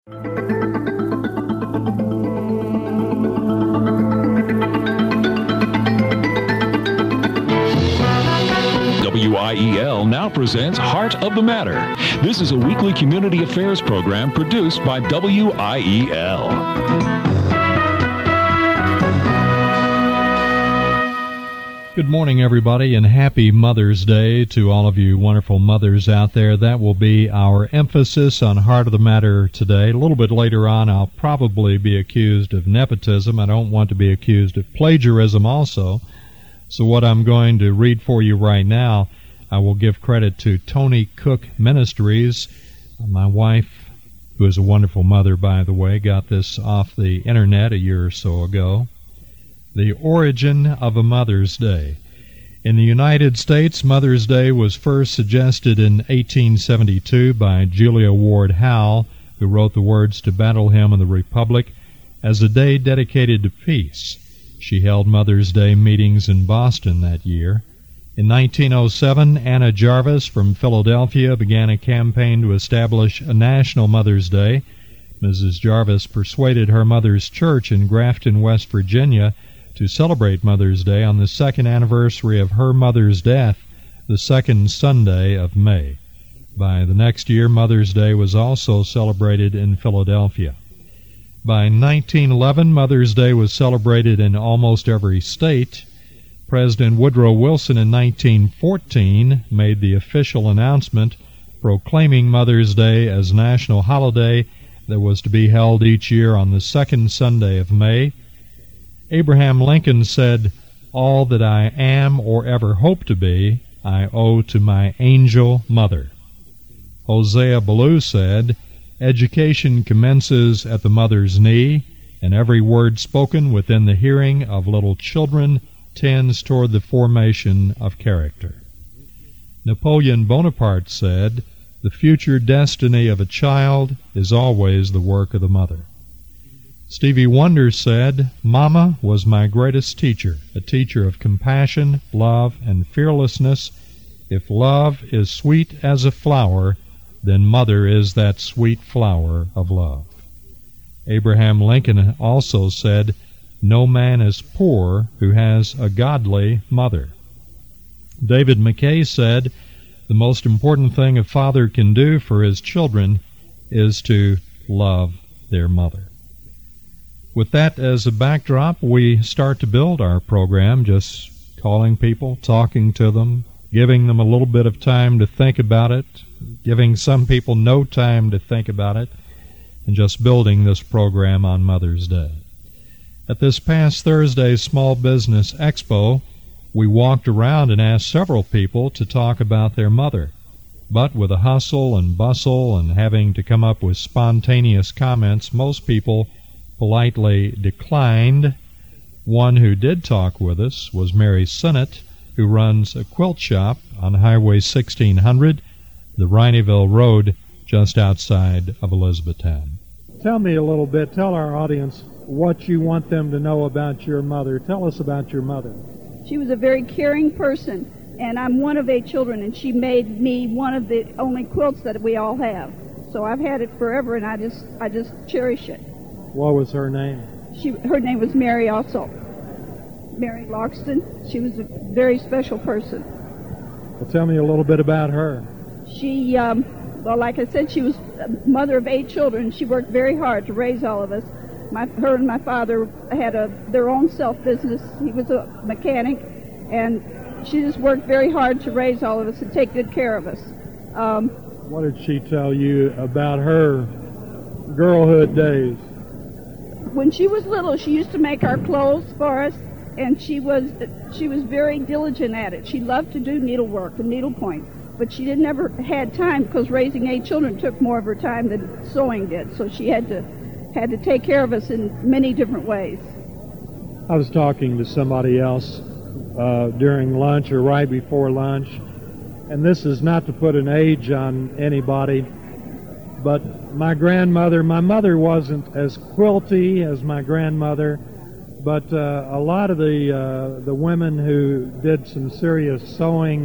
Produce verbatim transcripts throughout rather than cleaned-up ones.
W I E L now presents Heart of the Matter. This is a weekly community affairs program produced by W I E L. Good morning, everybody, and happy Mother's Day to all of you wonderful mothers out there. That will be our emphasis on Heart of the Matter today. A little bit later on, I'll probably be accused of nepotism. I don't want to be accused of plagiarism also. So what I'm going to read for you right now, I will give credit to Tony Cook Ministries. My wife, who is a wonderful mother, by the way, got this off the internet a year or so ago. The origin of a Mother's Day. In the United States, Mother's Day was first suggested in eighteen seventy-two by Julia Ward Howe, who wrote the words to Battle Hymn of the Republic, as a day dedicated to peace. She held Mother's Day meetings in Boston that year. In nineteen oh seven, Anna Jarvis from Philadelphia began a campaign to establish a national Mother's Day. Missus Jarvis persuaded her mother's church in Grafton, West Virginia, to celebrate Mother's Day on the second anniversary of her mother's death, the second Sunday of May. By the next year, Mother's Day was also celebrated in Philadelphia. By nineteen eleven, Mother's Day was celebrated in almost every state. President Woodrow Wilson in nineteen fourteen made the official announcement proclaiming Mother's Day as a national holiday that was to be held each year on the second Sunday of May. Abraham Lincoln said, "All that I am or ever hope to be, I owe to my angel mother." Hosea Ballou said, "Education commences at the mother's knee, and every word spoken within the hearing of little children tends toward the formation of character." Napoleon Bonaparte said, "The future destiny of a child is always the work of the mother." Stevie Wonder said, "Mama was my greatest teacher, a teacher of compassion, love, and fearlessness. If love is sweet as a flower, then mother is that sweet flower of love." Abraham Lincoln also said, "No man is poor who has a godly mother." David McKay said, "The most important thing a father can do for his children is to love their mother." With that as a backdrop, we start to build our program, just calling people, talking to them, giving them a little bit of time to think about it, giving some people no time to think about it, and just building this program on Mother's Day. At this past Thursday's Small Business Expo, we walked around and asked several people to talk about their mother. But with the hustle and bustle and having to come up with spontaneous comments, most people politely declined. One who did talk with us was Mary Sinnott, who runs a quilt shop on Highway sixteen hundred, the Rineyville Road, just outside of Elizabethtown. Tell me a little bit, tell our audience what you want them to know about your mother. Tell us about your mother. She was a very caring person, and I'm one of eight children, and she made me one of the only quilts that we all have. So I've had it forever, and I just I just cherish it. What was her name? She, her name was Mary also. Mary Loxton. She was a very special person. Well, tell me a little bit about her. She, um, well, like I said, she was a mother of eight children. She worked very hard to raise all of us. My, her and my father had a their own self-business. He was a mechanic, and she just worked very hard to raise all of us and take good care of us. Um, what did she tell you about her girlhood days? When she was little, she used to make our clothes for us, and she was she was very diligent at it. She loved to do needlework and needlepoint, but she didn't ever had time because raising eight children took more of her time than sewing did. So she had to had to take care of us in many different ways. I was talking to somebody else uh, during lunch or right before lunch, and this is not to put an age on anybody, but my grandmother, my mother wasn't as quilty as my grandmother, but uh, a lot of the uh, the women who did some serious sewing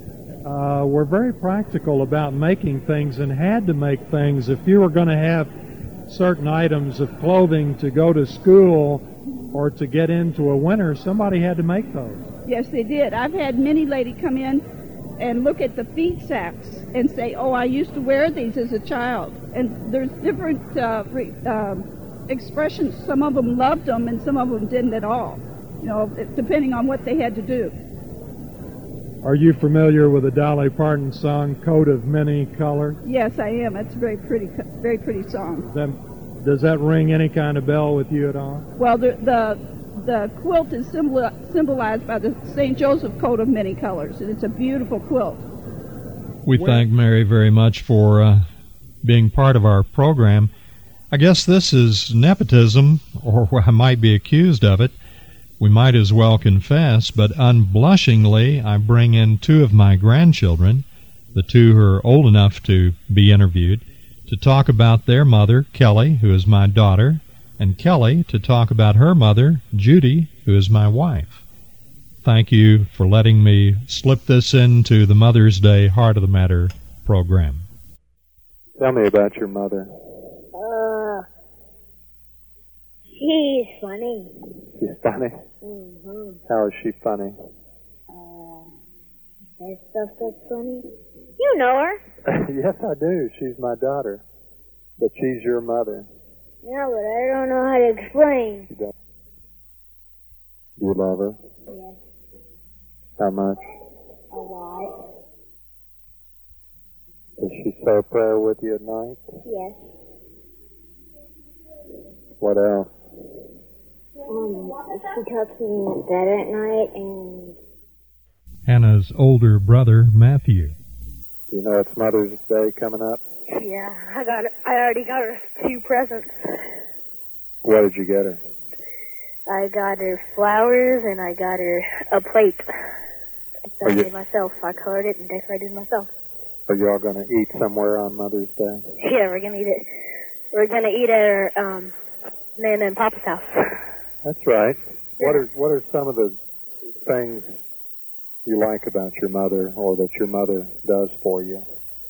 uh, were very practical about making things and had to make things. If you were going to have certain items of clothing to go to school or to get into a winter, somebody had to make those. Yes, they did. I've had many ladies come in and look at the feed sacks and say, oh, I used to wear these as a child. And there's different uh, re, uh, expressions. Some of them loved them and some of them didn't at all, you know, depending on what they had to do. Are you familiar with the Dolly Parton song, Coat of Many Colors? Yes, I am. It's a very pretty, very pretty song. Then, does that ring any kind of bell with you at all? Well, the the, the quilt is symbol, symbolized by the Saint Joseph coat of many colors, and it's a beautiful quilt. We Where? thank Mary very much for uh, being part of our program. I guess this is nepotism, or I might be accused of it. We might as well confess, but unblushingly, I bring in two of my grandchildren, the two who are old enough to be interviewed, to talk about their mother, Kelly, who is my daughter, and Kelly to talk about her mother, Judy, who is my wife. Thank you for letting me slip this into the Mother's Day Heart of the Matter program. Tell me about your mother. Uh, she's funny. She's funny? Mm-hmm. How is she funny? Uh, that stuff that's funny. You know her. Yes, I do. She's my daughter. But she's your mother. Yeah, but I don't know how to explain. You don't? You love her? Yes. How much? A lot. Does she say a prayer with you at night? Yes. What else? Um, she tucks me in bed at night, and Hannah's older brother, Matthew. You know it's Mother's Day coming up? yeah, I got. I already got her two presents. What did you get her? I got her flowers, and I got her a plate. I made it myself. I colored it and decorated it myself. Are you all going to eat somewhere on Mother's Day? Yeah, we're gonna eat it. We're gonna eat at our um, Nana and Papa's house. That's right. Yeah. What are what are some of the things you like about your mother, or that your mother does for you?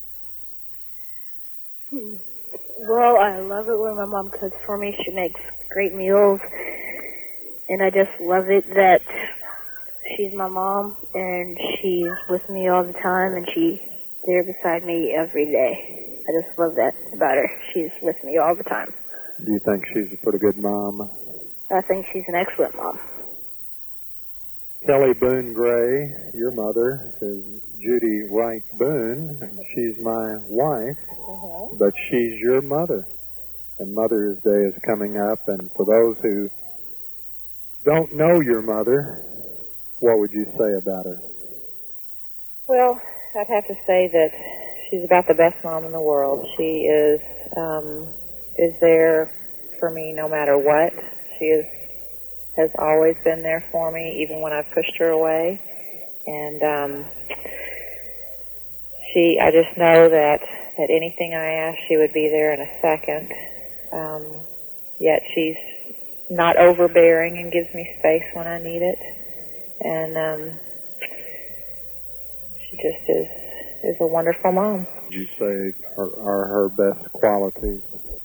Hmm. Well, I love it when my mom cooks for me. She makes great meals, and I just love it that she's my mom and she's with me all the time, and she's there beside me every day. I just love that about her. She's with me all the time. Do you think she's a pretty good mom? I think she's an excellent mom. Kelly Boone Gray, your mother, is Judy Wright Boone. She's my wife, Mm-hmm. but she's your mother. And Mother's Day is coming up, and for those who don't know your mother, what would you say about her? Well, I'd have to say that she's about the best mom in the world. She is um, is there for me no matter what. She is has always been there for me, even when I've pushed her away. And um, she, I just know that that anything I ask, she would be there in a second. Um, yet she's not overbearing and gives me space when I need it. And um, she just is is a wonderful mom. Would you say are, are her best qualities?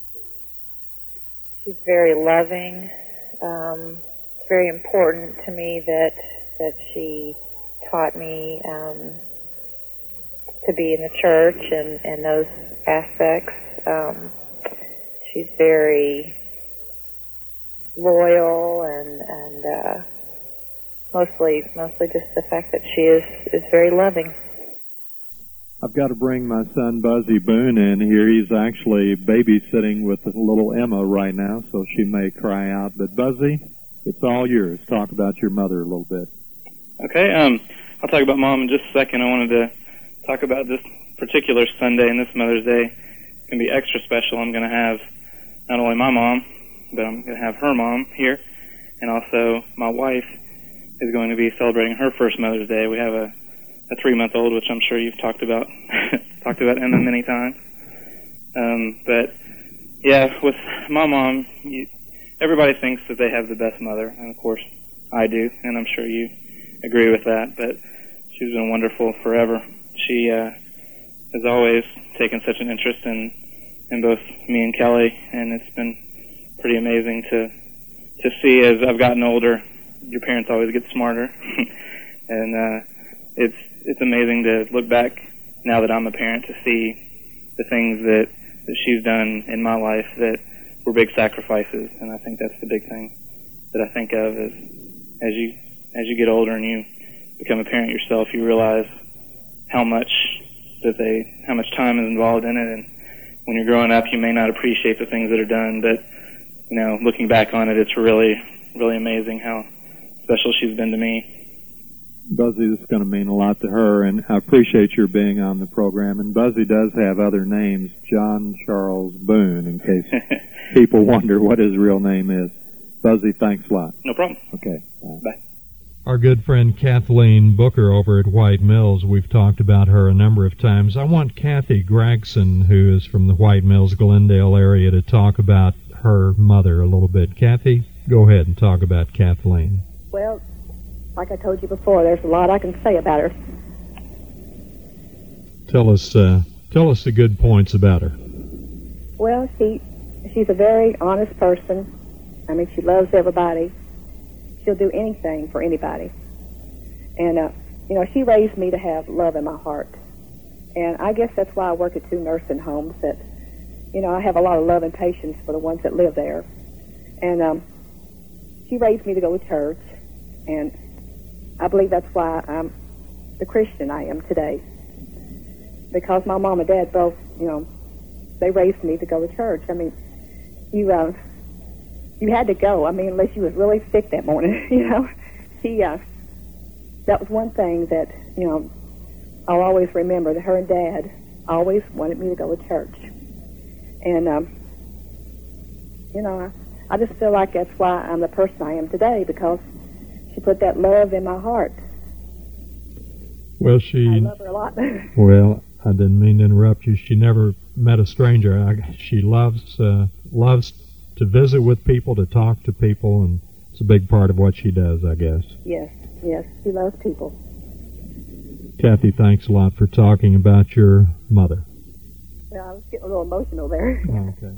She's very loving. Um, it's very important to me that that she taught me um, to be in the church and, and those aspects. Um, she's very loyal and and uh, mostly mostly just the fact that she is is very loving. I've got to bring my son Buzzy Boone in here. He's actually babysitting with little Emma right now, so she may cry out. But Buzzy, it's all yours. Talk about your mother a little bit. Okay, um, I'll talk about Mom in just a second. I wanted to talk about this particular Sunday and this Mother's Day. It's going to be extra special. I'm going to have not only my mom, but I'm going to have her mom here, and also my wife is going to be celebrating her first Mother's Day. We have a a three-month-old, which I'm sure you've talked about, talked about Emma many times. Um, but, yeah, with my mom, you, everybody thinks that they have the best mother, and of course I do, and I'm sure you agree with that, but she's been wonderful forever. She uh, has always taken such an interest in in both me and Kelly, and it's been pretty amazing to to see as I've gotten older. Your parents always get smarter, and uh, it's it's amazing to look back now that I'm a parent to see the things that, that she's done in my life that were big sacrifices, and I think that's the big thing that I think of is as you as you get older and you become a parent yourself, you realize how much that they how much time is involved in it, and when you're growing up, you may not appreciate the things that are done, but you know, looking back on it, it's really really amazing how special she's been to me. Buzzy, this is going to mean a lot to her, and I appreciate your being on the program. And Buzzy does have other names, John Charles Boone, in case people wonder what his real name is. Buzzy, thanks a lot. No problem. Okay. Bye. Bye. Our good friend Kathleen Booker over at White Mills, we've talked about her a number of times. I want Kathy Gregson, who is from the White Mills, Glendale area, to talk about her mother a little bit. Kathy, go ahead and talk about Kathleen. Well, like I told you before, there's a lot I can say about her. Tell us, uh, tell us the good points about her. Well, she, she's a very honest person. I mean, she loves everybody. She'll do anything for anybody. And, uh, you know, she raised me to have love in my heart. And I guess that's why I work at two nursing homes, that, you know, I have a lot of love and patience for the ones that live there. And um, she raised me to go to church, and I believe that's why I'm the Christian I am today. Because my mom and dad both, you know, they raised me to go to church. I mean, you uh, you had to go. I mean, unless you was really sick that morning, you know. She, uh, that was one thing that, you know, I'll always remember, that her and Dad always wanted me to go to church. And, um, you know, I, I just feel like that's why I'm the person I am today, because she put that love in my heart. Well, she... I love her a lot. Well, I didn't mean to interrupt you. She never met a stranger. I, she loves uh, loves to visit with people, to talk to people, and it's a big part of what she does, I guess. Yes, yes, she loves people. Kathy, thanks a lot for talking about your mother. Well, I was getting a little emotional there. Okay.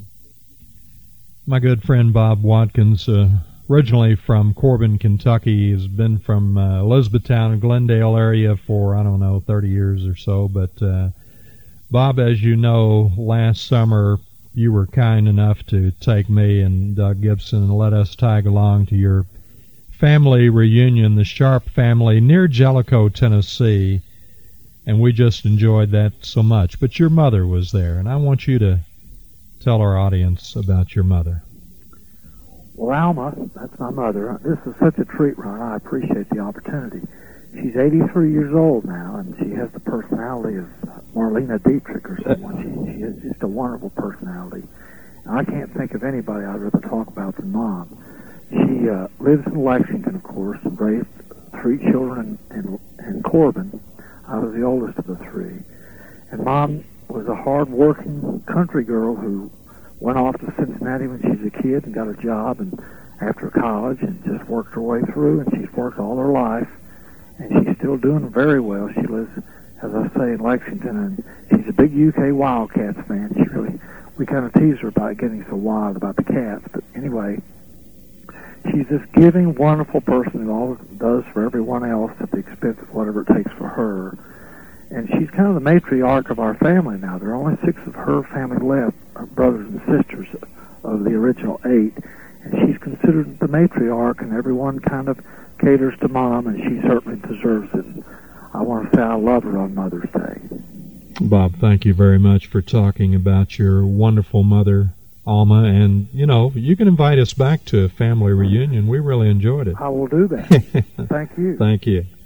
My good friend Bob Watkins, uh, originally from Corbin, Kentucky, has been from uh, Elizabethtown and Glendale area for, I don't know, thirty years or so. But, uh, Bob, as you know, last summer you were kind enough to take me and Doug Gibson and let us tag along to your family reunion, the Sharp family, near Jellicoe, Tennessee. And we just enjoyed that so much. But your mother was there, and I want you to tell our audience about your mother. Well, Alma, that's my mother. This is such a treat, Ron. I appreciate the opportunity. She's eighty-three years old now, and she has the personality of Marlena Dietrich or someone. She, she has just a wonderful personality. And I can't think of anybody I'd rather talk about than Mom. She uh, lives in Lexington, of course, and raised three children in, in, in Corbin. I was the oldest of the three. And Mom was a hard-working country girl who went off to Cincinnati when she was a kid and got a job and after college and just worked her way through, and she's worked all her life, and she's still doing very well. She lives, as I say, in Lexington, and she's a big U K Wildcats fan. She really, we kind of tease her about getting so wild about the Cats, but anyway, she's this giving, wonderful person who always does for everyone else at the expense of whatever it takes for her. And she's kind of the matriarch of our family now. There are only six of her family left, her brothers and sisters of the original eight. And she's considered the matriarch, and everyone kind of caters to Mom, and she certainly deserves it. And I want to say I love her on Mother's Day. Bob, thank you very much for talking about your wonderful mother, Alma. And, you know, you can invite us back to a family reunion. We really enjoyed it. I will do that. Thank you. Thank you.